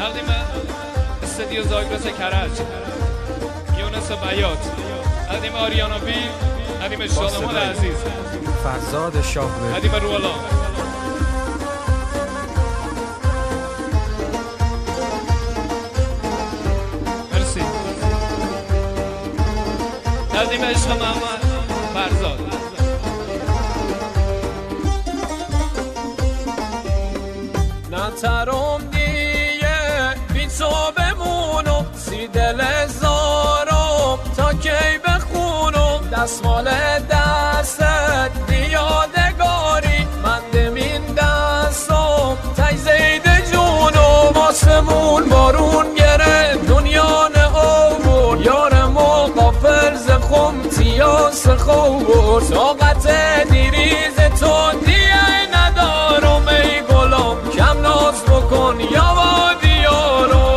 تقدیم استدیو زاگرس کرج یونس بیات، تقدیم آریانا بی، تقدیم شادمان عزیز فرزاد شاهوردی، تقدیم روح‌الله. مرسی. تقدیم عشق محمد فرزاد. نترم دیگه بی تو بمونم، سی دل زارم تا کی بخونم، دستمال دستت بیادگاری من دمین دستم تای زید جونم، آسمون بارون گره دنیا نه آور، یارم و غافل ز خمتیاس خوبور، طاقت دیریز تو دیگه ندارم ای گلم، کم ناز بکن یا وادیارو،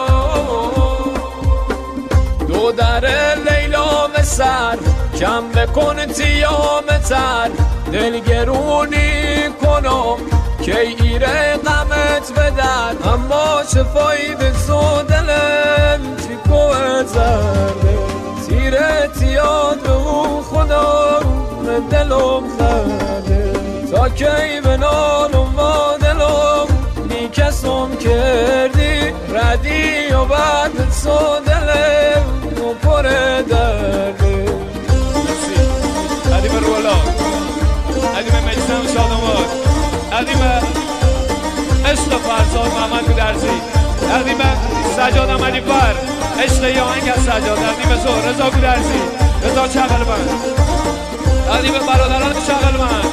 دو در لیلا سر کم بکن تیامتر، دلگرونی کنم که ایره غمت بدن، اما چه فایده سو دلم چی کوه زرده، تیره تیاد و خدا دلم خرده، تا کی بنالم و دلم بی کسم کردی، ردی و بعد سو دلم و پر درده. تقدیم روح‌الله، تقدیم مجسم شادمان، تقدیم عشق فرزاد محمد گودرزی، تقدیم سجاد احمدی فر، عشق یه آهنگ از سجاد، تقدیم زهر رضا گودرزی، رضا چغلمند، تقدیم برادران چغلمند،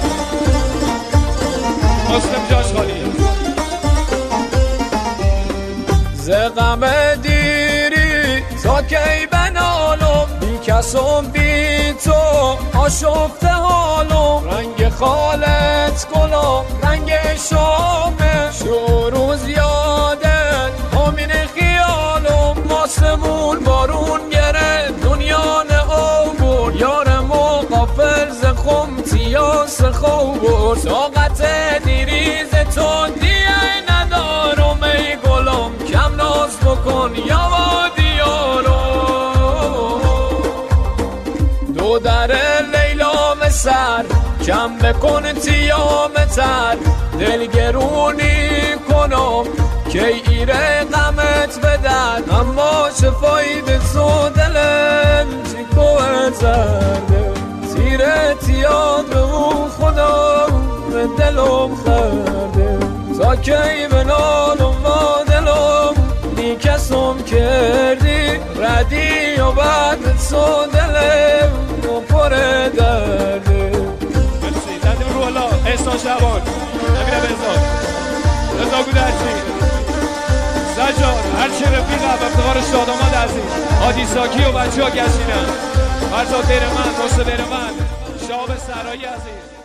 مسلم جاش خالی. ز غم دیری تا کی بنالم، بی کسم بی تو آشفته حالم، رنگ خالت گلم رنگ شامه، شروز یادت همین خیالم، آسمون بارون گره دنیا نه آور، یارم و غافل ز خمتیاس خوبور، طاقت دیریز تو دیگه ندارم ای گلم، کم ناز بکن یا وادیارو، دو در لیلا سر کم بکن تیامتر، دلگرونی کنم که ایره غمت بدن، اما چه فایده سو دلم چی کوه زرده، تیره تیاد و خدا دلم خرده، تا کی بنالم و دلم بی کسم کردی، ردی و بعد سو دلم و پر درده. مرسی. تقدیم روح‌الله، احسان شبان، نبیل بهزاد، رضا گودرزی، سجاد، هرچی رفیقم، افتخار شادمان عزیز، هادی ساکی و بچه ها گشتینم، فرزاد دیرمند، مصطفی دیرمند، شهاب سرایی عزیز.